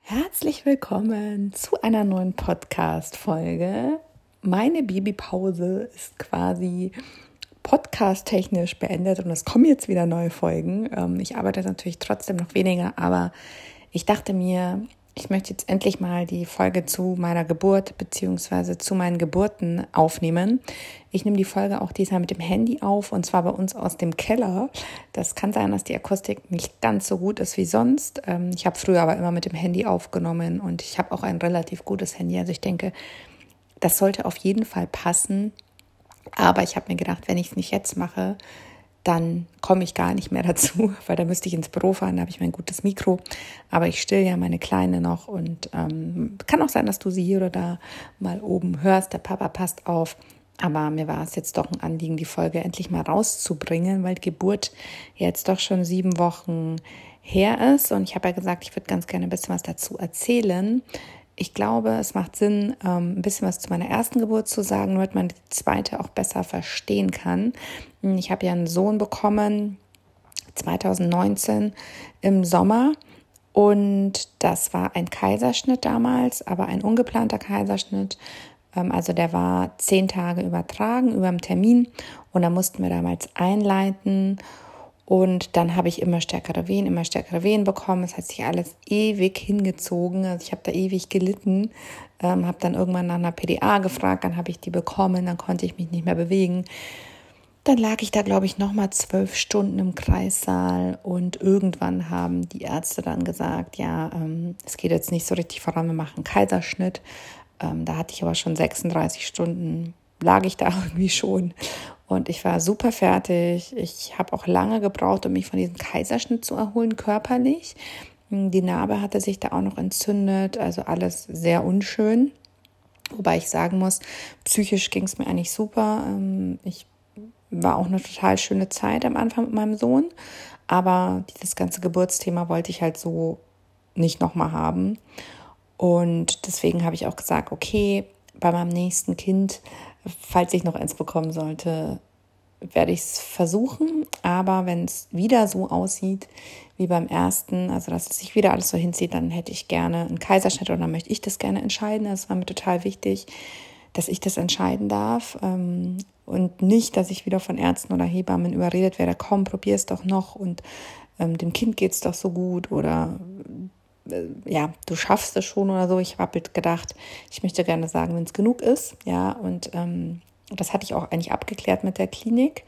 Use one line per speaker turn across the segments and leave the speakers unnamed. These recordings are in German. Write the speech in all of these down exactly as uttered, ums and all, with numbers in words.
Herzlich willkommen zu einer neuen Podcast-Folge. Meine Babypause ist quasi podcast-technisch beendet und es kommen jetzt wieder neue Folgen. Ich arbeite natürlich trotzdem noch weniger, aber ich dachte mir, ich möchte jetzt endlich mal die Folge zu meiner Geburt bzw. zu meinen Geburten aufnehmen. Ich nehme die Folge auch diesmal mit dem Handy auf und zwar bei uns aus dem Keller. Das kann sein, dass die Akustik nicht ganz so gut ist wie sonst. Ich habe früher aber immer mit dem Handy aufgenommen und ich habe auch ein relativ gutes Handy. Also ich denke, das sollte auf jeden Fall passen. Aber ich habe mir gedacht, wenn ich es nicht jetzt mache, dann komme ich gar nicht mehr dazu, weil da müsste ich ins Büro fahren, da habe ich mein gutes Mikro. Aber ich still ja meine Kleine noch und ähm, kann auch sein, dass du sie hier oder da mal oben hörst. Der Papa passt auf. Aber mir war es jetzt doch ein Anliegen, die Folge endlich mal rauszubringen, weil die Geburt jetzt doch schon sieben Wochen her ist. Und ich habe ja gesagt, ich würde ganz gerne ein bisschen was dazu erzählen. Ich glaube, es macht Sinn, ein bisschen was zu meiner ersten Geburt zu sagen, damit man die zweite auch besser verstehen kann. Ich habe ja einen Sohn bekommen, zwanzig neunzehn im Sommer. Und das war ein Kaiserschnitt damals, aber ein ungeplanter Kaiserschnitt. Also der war zehn Tage übertragen über den Termin und da mussten wir damals einleiten. Und dann habe ich immer stärkere Wehen, immer stärkere Wehen bekommen. Es hat sich alles ewig hingezogen. Also ich habe da ewig gelitten, ähm, habe dann irgendwann nach einer P D A gefragt, dann habe ich die bekommen, dann konnte ich mich nicht mehr bewegen. Dann lag ich da, glaube ich, nochmal zwölf Stunden im Kreissaal und irgendwann haben die Ärzte dann gesagt, ja, ähm, es geht jetzt nicht so richtig voran, wir machen einen Kaiserschnitt. Ähm, da hatte ich aber schon sechsunddreißig Stunden, lag ich da irgendwie schon. Und ich war super fertig. Ich habe auch lange gebraucht, um mich von diesem Kaiserschnitt zu erholen, körperlich. Die Narbe hatte sich da auch noch entzündet, also alles sehr unschön. Wobei ich sagen muss, psychisch ging es mir eigentlich super. Ich war auch eine total schöne Zeit am Anfang mit meinem Sohn. Aber dieses ganze Geburtsthema wollte ich halt so nicht nochmal haben. Und deswegen habe ich auch gesagt, okay, bei meinem nächsten Kind, falls ich noch eins bekommen sollte, werde ich es versuchen. Aber wenn es wieder so aussieht wie beim ersten, also dass es sich wieder alles so hinzieht, dann hätte ich gerne einen Kaiserschnitt oder dann möchte ich das gerne entscheiden. Das war mir total wichtig, dass ich das entscheiden darf und nicht, dass ich wieder von Ärzten oder Hebammen überredet werde, komm, probier es doch noch und ähm, dem Kind geht es doch so gut oder ja, du schaffst es schon oder so. Ich habe gedacht, ich möchte gerne sagen, wenn es genug ist, ja, und ähm, das hatte ich auch eigentlich abgeklärt mit der Klinik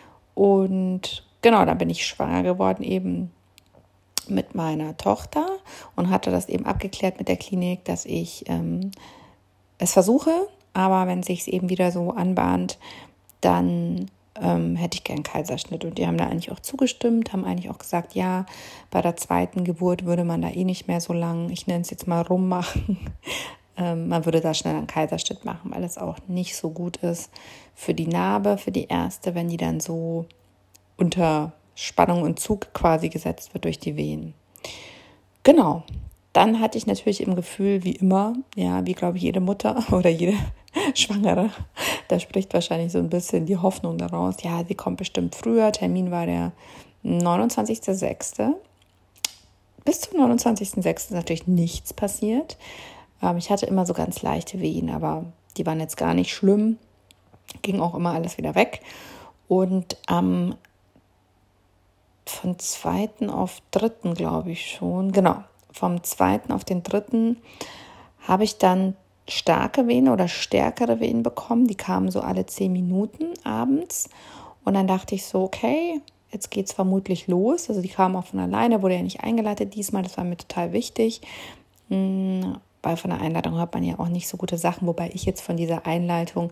und genau, dann bin ich schwanger geworden eben mit meiner Tochter und hatte das eben abgeklärt mit der Klinik, dass ich ähm, es versuche, aber wenn es sich eben wieder so anbahnt, dann Ähm, hätte ich gern Kaiserschnitt. Und die haben da eigentlich auch zugestimmt, haben eigentlich auch gesagt, ja, bei der zweiten Geburt würde man da eh nicht mehr so lang, ich nenne es jetzt mal rummachen, ähm, man würde da schnell einen Kaiserschnitt machen, weil es auch nicht so gut ist für die Narbe, für die erste, wenn die dann so unter Spannung und Zug quasi gesetzt wird durch die Wehen. Genau. Dann hatte ich natürlich im Gefühl, wie immer, ja, wie glaube ich jede Mutter oder jede Schwangere, da spricht wahrscheinlich so ein bisschen die Hoffnung daraus, ja, sie kommt bestimmt früher, Termin war der neunundzwanzigster sechster Bis zum neunundzwanzigster sechster ist natürlich nichts passiert. Ähm, ich hatte immer so ganz leichte Wehen, aber die waren jetzt gar nicht schlimm, ging auch immer alles wieder weg. Und am ähm, von zweiten auf dritten glaube ich schon, genau, vom zweiten auf den dritten habe ich dann starke Wehen oder stärkere Wehen bekommen. Die kamen so alle zehn Minuten abends. Und dann dachte ich so, okay, jetzt geht es vermutlich los. Also die kamen auch von alleine, wurde ja nicht eingeleitet diesmal. Das war mir total wichtig. Weil von der Einleitung hört man ja auch nicht so gute Sachen. Wobei ich jetzt von dieser Einleitung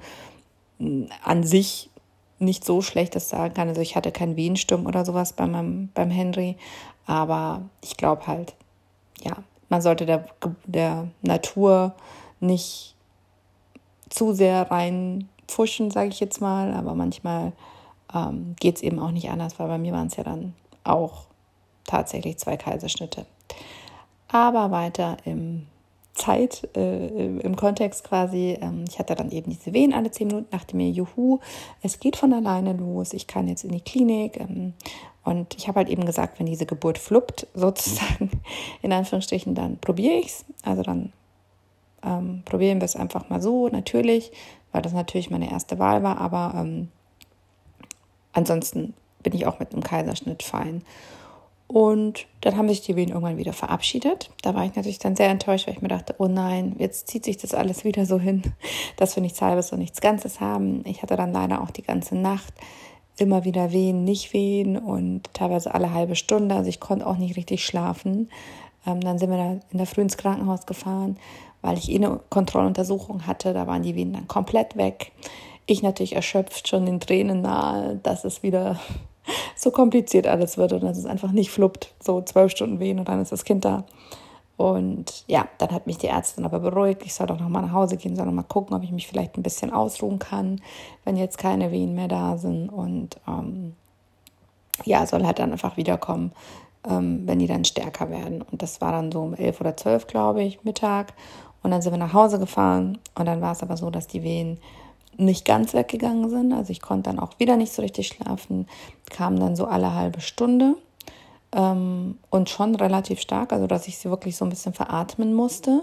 an sich nicht so Schlechtes sagen kann. Also ich hatte keinen Wehensturm oder sowas bei meinem, beim Henry. Aber ich glaube halt, ja, man sollte der, der Natur nicht zu sehr reinpfuschen, sage ich jetzt mal. Aber manchmal ähm, geht es eben auch nicht anders, weil bei mir waren es ja dann auch tatsächlich zwei Kaiserschnitte. Aber weiter im Zeit äh, im Kontext quasi. Ähm, ich hatte dann eben diese Wehen alle zehn Minuten, dachte mir, juhu, es geht von alleine los, ich kann jetzt in die Klinik. Ähm, und ich habe halt eben gesagt, wenn diese Geburt fluppt, sozusagen, in Anführungsstrichen, dann probiere ich es. Also dann ähm, probieren wir es einfach mal so, natürlich, weil das natürlich meine erste Wahl war, aber ähm, ansonsten bin ich auch mit einem Kaiserschnitt fein. Und dann haben sich die Wehen irgendwann wieder verabschiedet. Da war ich natürlich dann sehr enttäuscht, weil ich mir dachte, oh nein, jetzt zieht sich das alles wieder so hin, dass wir nichts Halbes und nichts Ganzes haben. Ich hatte dann leider auch die ganze Nacht immer wieder Wehen, nicht Wehen und teilweise alle halbe Stunde. Also ich konnte auch nicht richtig schlafen. Ähm, dann sind wir da in der Früh ins Krankenhaus gefahren, weil ich eh eine Kontrolluntersuchung hatte. Da waren die Wehen dann komplett weg. Ich natürlich erschöpft, schon den Tränen nahe, dass es wieder so kompliziert alles wird und dass es einfach nicht fluppt. So zwölf Stunden Wehen und dann ist das Kind da. Und ja, dann hat mich die Ärztin aber beruhigt. Ich soll doch noch mal nach Hause gehen, soll noch mal gucken, ob ich mich vielleicht ein bisschen ausruhen kann, wenn jetzt keine Wehen mehr da sind. Und ähm, ja, soll halt dann einfach wiederkommen, ähm, wenn die dann stärker werden. Und das war dann so um elf oder zwölf, glaube ich, Mittag. Und dann sind wir nach Hause gefahren. Und dann war es aber so, dass die Wehen nicht ganz weggegangen sind. Also ich konnte dann auch wieder nicht so richtig schlafen. Kamen dann so alle halbe Stunde. Ähm, und schon relativ stark, also dass ich sie wirklich so ein bisschen veratmen musste.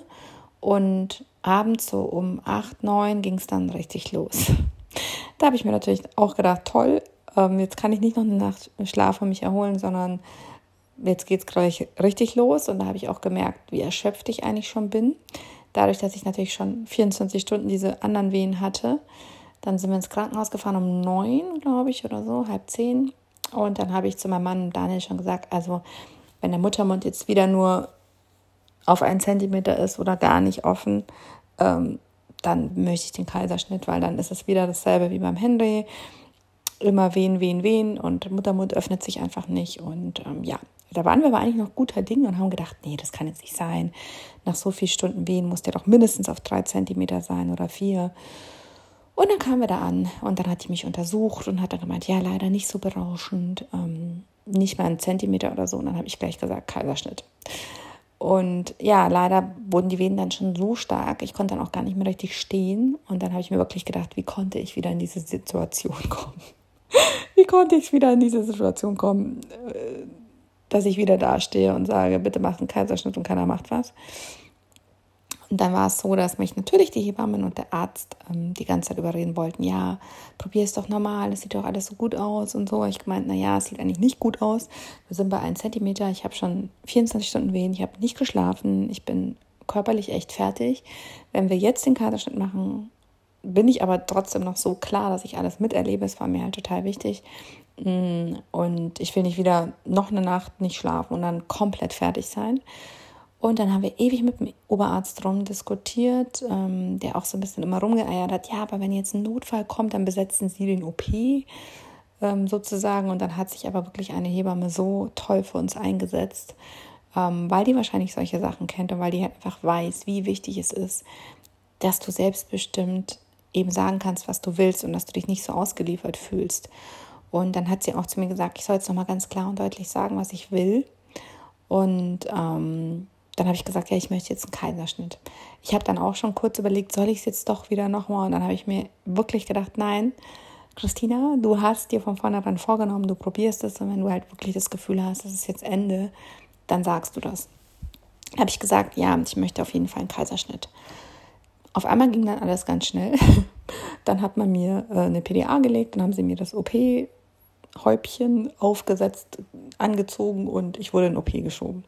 Und abends so um acht, neun ging es dann richtig los. Da habe ich mir natürlich auch gedacht, toll, ähm, jetzt kann ich nicht noch eine Nacht Schlaf und mich erholen, sondern jetzt geht es gleich richtig los. Und da habe ich auch gemerkt, wie erschöpft ich eigentlich schon bin. Dadurch, dass ich natürlich schon vierundzwanzig Stunden diese anderen Wehen hatte. Dann sind wir ins Krankenhaus gefahren um neun, glaube ich, oder so, halb zehn. Und dann habe ich zu meinem Mann Daniel schon gesagt, also wenn der Muttermund jetzt wieder nur auf einen Zentimeter ist oder gar nicht offen, ähm, dann möchte ich den Kaiserschnitt, weil dann ist es wieder dasselbe wie beim Henry. Immer wehen, wehen, wehen und der Muttermund öffnet sich einfach nicht. Und ähm, ja, da waren wir aber eigentlich noch guter Dinge und haben gedacht, nee, das kann jetzt nicht sein. Nach so vielen Stunden Wehen muss der doch mindestens auf drei Zentimeter sein oder vier. Und dann kamen wir da an und dann hat die mich untersucht und hat dann gemeint, ja, leider nicht so berauschend, ähm, nicht mal einen Zentimeter oder so. Und dann habe ich gleich gesagt, Kaiserschnitt. Und ja, leider wurden die Wehen dann schon so stark, ich konnte dann auch gar nicht mehr richtig stehen. Und dann habe ich mir wirklich gedacht, wie konnte ich wieder in diese Situation kommen? Wie konnte ich wieder in diese Situation kommen, dass ich wieder dastehe und sage, bitte macht einen Kaiserschnitt und keiner macht was. Und dann war es so, dass mich natürlich die Hebammen und der Arzt ähm, die ganze Zeit überreden wollten, ja, probier es doch normal, es sieht doch alles so gut aus und so. Ich gemeint, naja, es sieht eigentlich nicht gut aus. Wir sind bei einem Zentimeter, ich habe schon vierundzwanzig Stunden Wehen, ich habe nicht geschlafen, ich bin körperlich echt fertig. Wenn wir jetzt den Kaiserschnitt machen, bin ich aber trotzdem noch so klar, dass ich alles miterlebe. Es war mir halt total wichtig. Und ich will nicht wieder noch eine Nacht nicht schlafen und dann komplett fertig sein. Und dann haben wir ewig mit dem Oberarzt drum diskutiert, ähm, der auch so ein bisschen immer rumgeeiert hat. Ja, aber wenn jetzt ein Notfall kommt, dann besetzen Sie den O P ähm, sozusagen. Und dann hat sich aber wirklich eine Hebamme so toll für uns eingesetzt, ähm, weil die wahrscheinlich solche Sachen kennt und weil die halt einfach weiß, wie wichtig es ist, dass du selbstbestimmt eben sagen kannst, was du willst und dass du dich nicht so ausgeliefert fühlst. Und dann hat sie auch zu mir gesagt, ich soll jetzt nochmal ganz klar und deutlich sagen, was ich will. Und ähm, dann habe ich gesagt, ja, ich möchte jetzt einen Kaiserschnitt. Ich habe dann auch schon kurz überlegt, soll ich es jetzt doch wieder nochmal? Und dann habe ich mir wirklich gedacht, nein, Christina, du hast dir von vornherein vorgenommen, du probierst es. Und wenn du halt wirklich das Gefühl hast, das ist jetzt Ende, dann sagst du das. Habe ich gesagt, ja, ich möchte auf jeden Fall einen Kaiserschnitt. Auf einmal ging dann alles ganz schnell. Dann hat man mir äh, eine P D A gelegt, dann haben sie mir das O P-Häubchen aufgesetzt, angezogen und ich wurde in den O P geschoben.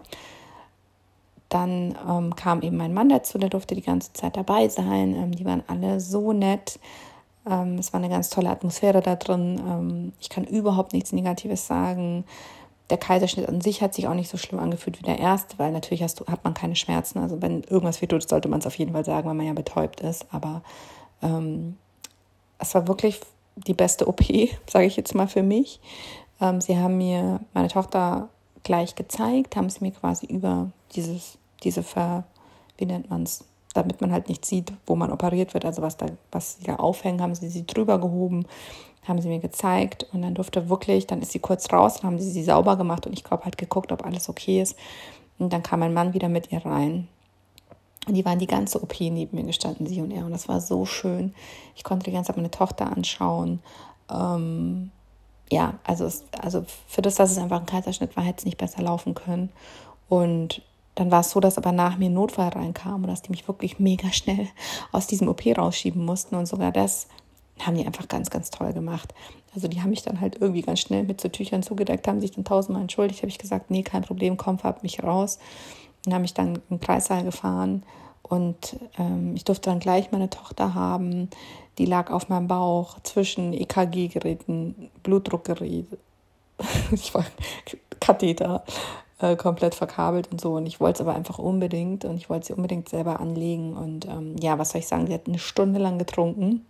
Dann ähm, kam eben mein Mann dazu, der durfte die ganze Zeit dabei sein. Ähm, die waren alle so nett. Ähm, es war eine ganz tolle Atmosphäre da drin. Ähm, ich kann überhaupt nichts Negatives sagen. Der Kaiserschnitt an sich hat sich auch nicht so schlimm angefühlt wie der erste, weil natürlich hast du, hat man keine Schmerzen. Also wenn irgendwas wehtut, sollte man es auf jeden Fall sagen, weil man ja betäubt ist. Aber ähm, es war wirklich die beste O P, sage ich jetzt mal für mich. Ähm, sie haben mir meine Tochter gleich gezeigt, haben sie mir quasi über dieses, diese Ver, wie nennt man es, damit man halt nicht sieht, wo man operiert wird, also was da, was sie da aufhängen, haben sie sie drüber gehoben, haben sie mir gezeigt und dann durfte wirklich, dann ist sie kurz raus, dann haben sie sie sauber gemacht und ich glaube halt geguckt, ob alles okay ist und dann kam mein Mann wieder mit ihr rein Und die waren die ganze O P neben mir gestanden, sie und er. Und das war so schön. Ich konnte die ganze Zeit meine Tochter anschauen. Ähm, ja, also, es, also für das, dass es einfach ein Kaiserschnitt war, hätte es nicht besser laufen können. Und dann war es so, dass aber nach mir ein Notfall reinkam und dass die mich wirklich mega schnell aus diesem O P rausschieben mussten. Und sogar das haben die einfach ganz, ganz toll gemacht. Also die haben mich dann halt irgendwie ganz schnell mit so Tüchern zugedeckt, haben sich dann tausendmal entschuldigt. Habe ich gesagt, nee, kein Problem, komm, fahrt mich raus. Und habe mich dann im Kreissaal gefahren und ähm, ich durfte dann gleich meine Tochter haben. Die lag auf meinem Bauch zwischen E K G-Geräten, Blutdruckgerät, ich war Katheter, äh, komplett verkabelt und so. Und ich wollte es aber einfach unbedingt und ich wollte sie unbedingt selber anlegen. Und ähm, ja, was soll ich sagen, sie hat eine Stunde lang getrunken.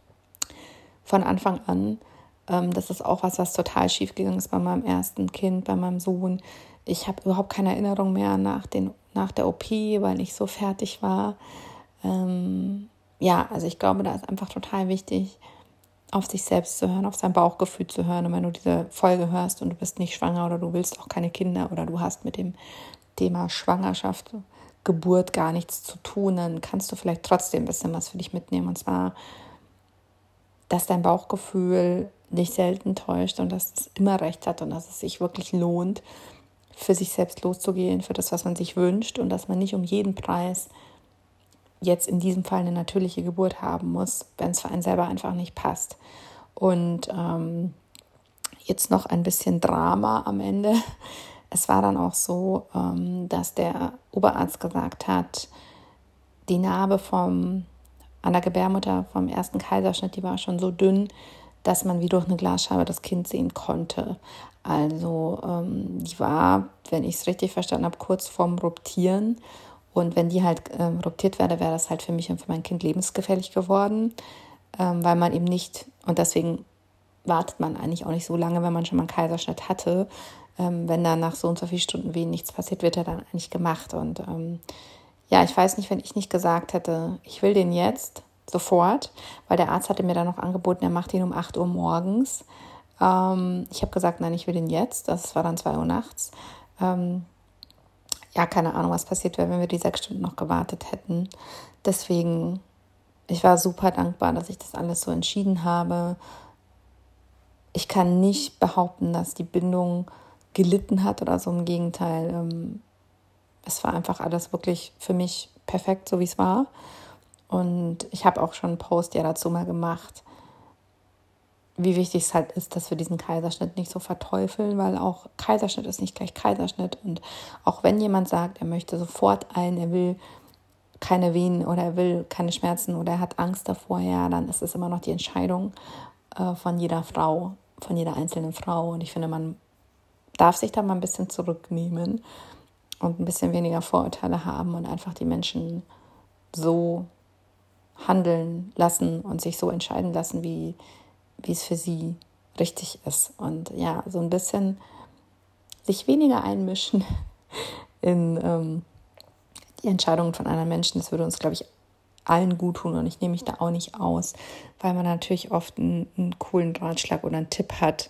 Von Anfang an. Ähm, das ist auch was, was total schief gegangen ist bei meinem ersten Kind, bei meinem Sohn. Ich habe überhaupt keine Erinnerung mehr nach, den, nach der O P, weil ich so fertig war. Ähm, ja, also ich glaube, da ist einfach total wichtig, auf sich selbst zu hören, auf sein Bauchgefühl zu hören. Und wenn du diese Folge hörst und du bist nicht schwanger oder du willst auch keine Kinder oder du hast mit dem Thema Schwangerschaft, Geburt gar nichts zu tun, dann kannst du vielleicht trotzdem ein bisschen was für dich mitnehmen. Und zwar, dass dein Bauchgefühl dich selten täuscht und dass es immer recht hat und dass es sich wirklich lohnt, für sich selbst loszugehen, für das, was man sich wünscht und dass man nicht um jeden Preis jetzt in diesem Fall eine natürliche Geburt haben muss, wenn es für einen selber einfach nicht passt. Und ähm, jetzt noch ein bisschen Drama am Ende. Es war dann auch so, ähm, dass der Oberarzt gesagt hat, die Narbe vom, an der Gebärmutter vom ersten Kaiserschnitt, die war schon so dünn, dass man wie durch eine Glasscheibe das Kind sehen konnte. Also ähm, die war, wenn ich es richtig verstanden habe, kurz vorm Ruptieren. Und wenn die halt ähm, ruptiert wäre, wäre das halt für mich und für mein Kind lebensgefährlich geworden, ähm, weil man eben nicht, und deswegen wartet man eigentlich auch nicht so lange, wenn man schon mal einen Kaiserschnitt hatte. Ähm, wenn dann nach so und so vielen Stunden Wehen nichts passiert, wird er dann eigentlich gemacht. Und ähm, ja, ich weiß nicht, wenn ich nicht gesagt hätte, ich will den jetzt, sofort, weil der Arzt hatte mir dann noch angeboten, er macht ihn um acht Uhr morgens. Ähm, ich habe gesagt, nein, ich will den jetzt. Das war dann zwei Uhr nachts. Ähm, ja, keine Ahnung, was passiert wäre, wenn wir die sechs Stunden noch gewartet hätten. Deswegen, ich war super dankbar, dass ich das alles so entschieden habe. Ich kann nicht behaupten, dass die Bindung gelitten hat oder so, im Gegenteil. Ähm, es war einfach alles wirklich für mich perfekt, so wie es war. Und ich habe auch schon einen Post ja dazu mal gemacht, wie wichtig es halt ist, dass wir diesen Kaiserschnitt nicht so verteufeln, weil auch Kaiserschnitt ist nicht gleich Kaiserschnitt. Und auch wenn jemand sagt, er möchte sofort ein, er will keine Wehen oder er will keine Schmerzen oder er hat Angst davor, ja, dann ist es immer noch die Entscheidung äh, von jeder Frau, von jeder einzelnen Frau. Und ich finde, man darf sich da mal ein bisschen zurücknehmen und ein bisschen weniger Vorurteile haben und einfach die Menschen so handeln lassen und sich so entscheiden lassen, wie, wie es für sie richtig ist. Und ja, so ein bisschen sich weniger einmischen in ähm, die Entscheidungen von anderen Menschen, das würde uns, glaube ich, allen gut tun und ich nehme mich da auch nicht aus, weil man natürlich oft einen, einen coolen Ratschlag oder einen Tipp hat.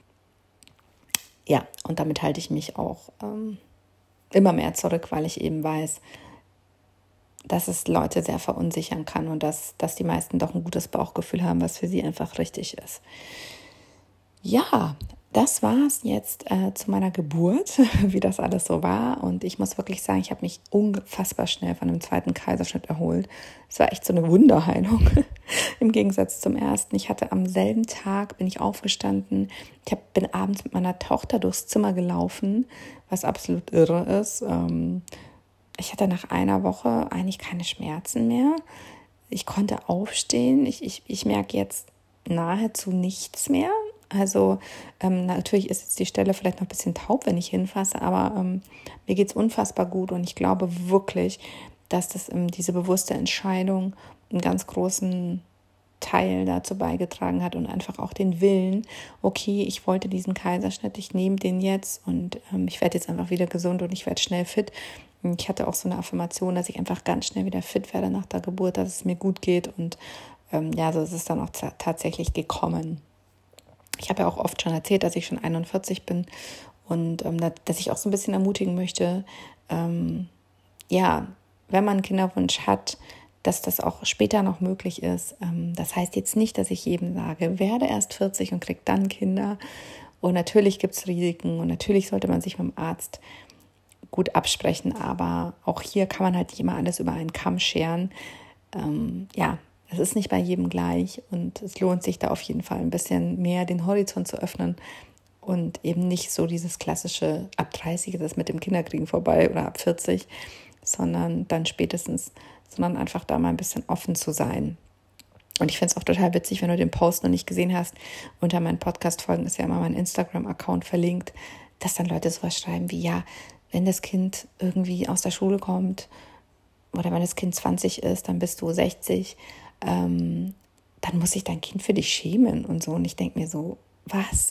Ja, und damit halte ich mich auch ähm, immer mehr zurück, weil ich eben weiß, dass es Leute sehr verunsichern kann und dass, dass die meisten doch ein gutes Bauchgefühl haben, was für sie einfach richtig ist. Ja, das war es jetzt äh, zu meiner Geburt, wie das alles so war. Und ich muss wirklich sagen, ich habe mich unfassbar schnell von dem zweiten Kaiserschnitt erholt. Es war echt so eine Wunderheilung im Gegensatz zum ersten. Ich hatte am selben Tag, bin ich aufgestanden, ich hab, bin abends mit meiner Tochter durchs Zimmer gelaufen, was absolut irre ist. Ähm, Ich hatte nach einer Woche eigentlich keine Schmerzen mehr. Ich konnte aufstehen. Ich, ich, ich merke jetzt nahezu nichts mehr. Also ähm, natürlich ist jetzt die Stelle vielleicht noch ein bisschen taub, wenn ich hinfasse, aber ähm, mir geht es unfassbar gut und ich glaube wirklich, dass das ähm, diese bewusste Entscheidung einen ganz großen Teil dazu beigetragen hat und einfach auch den Willen, okay, ich wollte diesen Kaiserschnitt, ich nehme den jetzt und ähm, ich werde jetzt einfach wieder gesund und ich werde schnell fit. Und ich hatte auch so eine Affirmation, dass ich einfach ganz schnell wieder fit werde nach der Geburt, dass es mir gut geht und ähm, ja, so ist es dann auch t- tatsächlich gekommen. Ich habe ja auch oft schon erzählt, dass ich schon einundvierzig bin und ähm, dass ich auch so ein bisschen ermutigen möchte, ähm, ja, wenn man einen Kinderwunsch hat, dass das auch später noch möglich ist. Das heißt jetzt nicht, dass ich jedem sage, werde erst vierzig und krieg dann Kinder. Und natürlich gibt es Risiken und natürlich sollte man sich mit dem Arzt gut absprechen, aber auch hier kann man halt nicht immer alles über einen Kamm scheren. Ähm, ja, es ist nicht bei jedem gleich und es lohnt sich da auf jeden Fall ein bisschen mehr den Horizont zu öffnen und eben nicht so dieses klassische, ab dreißig ist es mit dem Kinderkriegen vorbei oder ab vierzig, sondern dann spätestens, sondern einfach da mal ein bisschen offen zu sein. Und ich finde es auch total witzig, wenn du den Post noch nicht gesehen hast, unter meinen Podcast-Folgen ist ja immer mein Instagram-Account verlinkt, dass dann Leute sowas schreiben wie, ja, wenn das Kind irgendwie aus der Schule kommt oder wenn das Kind zwanzig ist, dann bist du sechzig, ähm, dann muss sich dein Kind für dich schämen und so. Und ich denke mir so, was?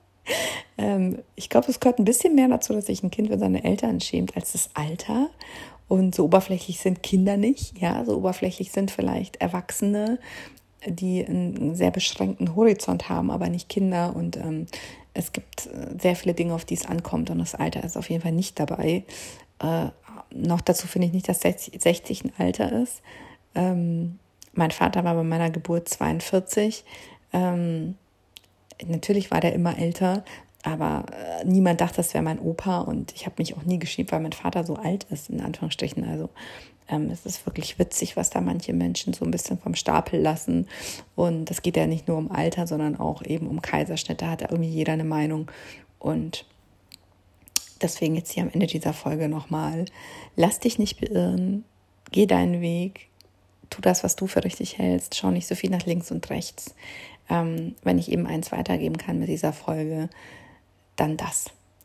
ähm, ich glaube, es gehört ein bisschen mehr dazu, dass sich ein Kind für seine Eltern schämt, als das Alter. Und so oberflächlich sind Kinder nicht. Ja, so oberflächlich sind vielleicht Erwachsene, die einen sehr beschränkten Horizont haben, aber nicht Kinder. Und ähm, es gibt sehr viele Dinge, auf die es ankommt. Und das Alter ist auf jeden Fall nicht dabei. Äh, noch dazu finde ich nicht, dass sechzig ein Alter ist. Ähm, mein Vater war bei meiner Geburt zweiundvierzig. Ähm, natürlich war der immer älter, aber äh, niemand dachte, das wäre mein Opa. Und ich habe mich auch nie geschämt, weil mein Vater so alt ist, in Anführungsstrichen. Also ähm, es ist wirklich witzig, was da manche Menschen so ein bisschen vom Stapel lassen. Und es geht ja nicht nur um Alter, sondern auch eben um Kaiserschnitt. Da hat ja irgendwie jeder eine Meinung. Und deswegen jetzt hier am Ende dieser Folge nochmal, lass dich nicht beirren, geh deinen Weg, tu das, was du für richtig hältst, schau nicht so viel nach links und rechts. Ähm, wenn ich eben eins weitergeben kann mit dieser Folge, dann das.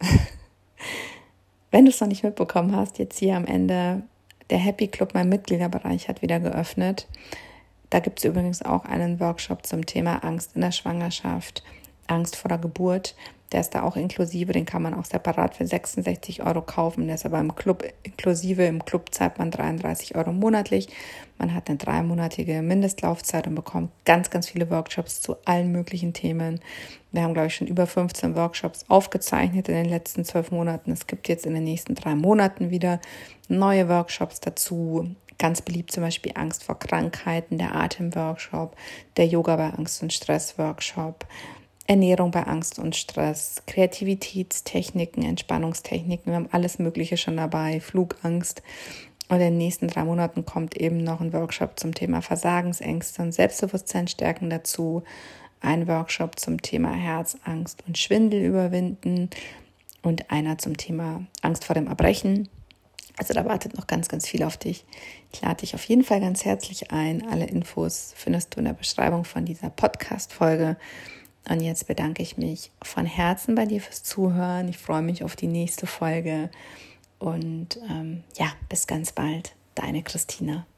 Wenn du es noch nicht mitbekommen hast, jetzt hier am Ende, der Happy Club, mein Mitgliederbereich, hat wieder geöffnet. Da gibt es übrigens auch einen Workshop zum Thema Angst in der Schwangerschaft, Angst vor der Geburt. Der ist da auch inklusive, den kann man auch separat für sechsundsechzig Euro kaufen. Der ist aber im Club inklusive. Im Club zahlt man dreiunddreißig Euro monatlich. Man hat eine dreimonatige Mindestlaufzeit und bekommt ganz, ganz viele Workshops zu allen möglichen Themen. Wir haben, glaube ich, schon über fünfzehn Workshops aufgezeichnet in den letzten zwölf Monaten. Es gibt jetzt in den nächsten drei Monaten wieder neue Workshops dazu. Ganz beliebt zum Beispiel Angst vor Krankheiten, der Atemworkshop, der Yoga bei Angst- und Stress-Workshop, Ernährung bei Angst und Stress, Kreativitätstechniken, Entspannungstechniken, wir haben alles Mögliche schon dabei, Flugangst. Und in den nächsten drei Monaten kommt eben noch ein Workshop zum Thema Versagensängste und Selbstbewusstseinsstärken dazu, ein Workshop zum Thema Herzangst und Schwindel überwinden und einer zum Thema Angst vor dem Erbrechen. Also da wartet noch ganz, ganz viel auf dich. Ich lade dich auf jeden Fall ganz herzlich ein. Alle Infos findest du in der Beschreibung von dieser Podcast-Folge. Und jetzt bedanke ich mich von Herzen bei dir fürs Zuhören. Ich freue mich auf die nächste Folge. Und ähm, ja, bis ganz bald. Deine Christina.